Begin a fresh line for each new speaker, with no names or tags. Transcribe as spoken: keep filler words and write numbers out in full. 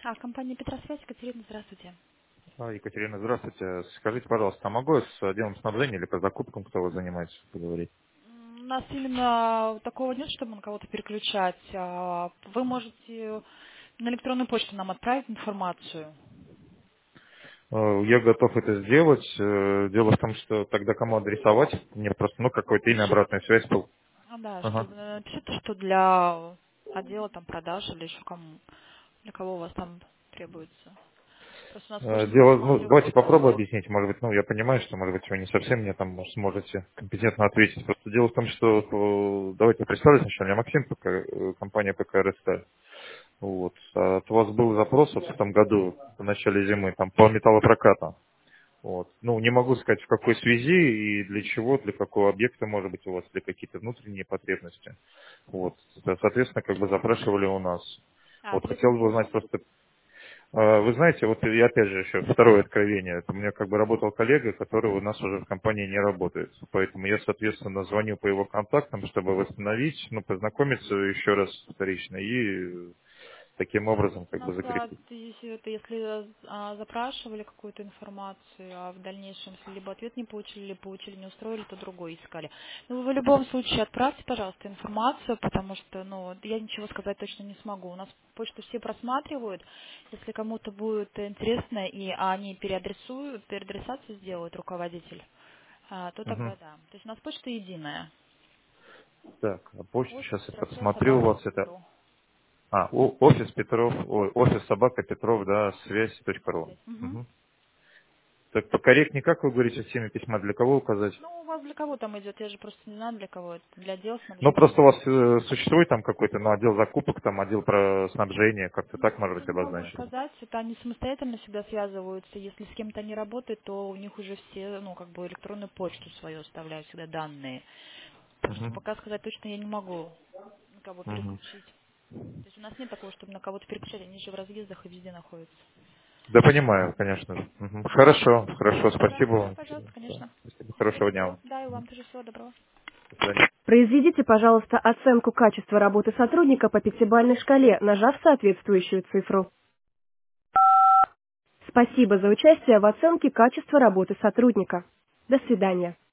А, компания Петросвязь, Екатерина, здравствуйте.
А, Екатерина, здравствуйте. Скажите, пожалуйста, а могу я с отделом снабжения или по закупкам, кто вы занимаетесь, поговорить?
М, У нас именно такого нет, чтобы на кого-то переключать. А, Вы можете на электронную почту нам отправить информацию.
Э, Я готов это сделать. Э, Дело в том, что тогда кому адресовать? Мне просто, ну, какое-то имя,
Напишите,
обратная связь. был.
а, да, что
Ага.
э, напишите, что для отдела там продаж или еще кому, для кого у вас там требуется. Просто у нас
Э,
почта
Дело,
доступна
ну, давайте
любой.
попробую объяснить. Может быть, ну, я понимаю, что, может быть, вы не совсем мне там может, сможете компетентно ответить. Просто дело в том, что, э, давайте представлюсь сначала. Я Максим, ПК, э, компания ПКРСТ. Вот. А От вас был запрос вот в этом году, в начале зимы, там, по металлопрокату. Вот. Ну, не могу сказать, в какой связи и для чего, для какого объекта, может быть, у вас, для какие-то внутренние потребности. Вот. Со- Соответственно, как бы запрашивали у нас.
А,
Вот,
то есть
хотел бы узнать просто, э, вы знаете, вот и опять же еще второе откровение. Это у меня как бы работал коллега, который у нас уже в компании не работает. Поэтому я, соответственно, звоню по его контактам, чтобы восстановить, ну, познакомиться еще раз вторично и таким
То
образом
есть у
как
нас,
бы
а,
закрепить.
то есть это если а, запрашивали какую-то информацию, а в дальнейшем, если либо ответ не получили, либо получили, не устроили, то другой искали. Ну, вы в любом случае отправьте, пожалуйста, информацию, потому что, ну, вот я ничего сказать точно не смогу. У нас почту все просматривают. Если кому-то будет интересно, и они переадресуют, переадресацию сделают руководитель, а, то
Мгм.
тогда да. То есть у нас почта единая.
Так, а почту
Офис
сейчас я
Петросвязь
посмотрю у
собака
вас это.
Mail.ru.
А, о- офис Петров, ой, офис собака Петров, да, связь точка ру.
Петросвязь. Мгм.
Мгм. Так покорректнее, как вы говорите, в теме письма, для кого указать?
Ну, у вас для кого там идет? Я же просто не знаю, для кого это. Для дела
Ну,
снабжения.
просто у вас э, существует там какой-то, ну, отдел закупок, там, отдел про снабжение, как-то так,
Ну,
может
я
быть,
не могу
обозначить.
сказать. Это они самостоятельно всегда связываются. Если с кем-то не работают, то у них уже все, ну, как бы электронную почту свою оставляют всегда данные. Так что
Мгм.
пока сказать точно я не могу на кого
Мгм.
переключить. То есть у нас нет такого, чтобы на кого-то переключать. Они же в разъездах и везде находятся.
Да, понимаю, конечно же. Мгм. Хорошо, хорошо,
Да,
спасибо
все,
вам.
пожалуйста,
Да,
конечно.
спасибо.
Всего
Хорошего дня
доброго.
вам.
Да, и вам тоже всего доброго.
До свидания.
Произведите, пожалуйста, оценку качества работы сотрудника по пятибалльной шкале, нажав соответствующую цифру. Спасибо за участие в оценке качества работы сотрудника. До свидания.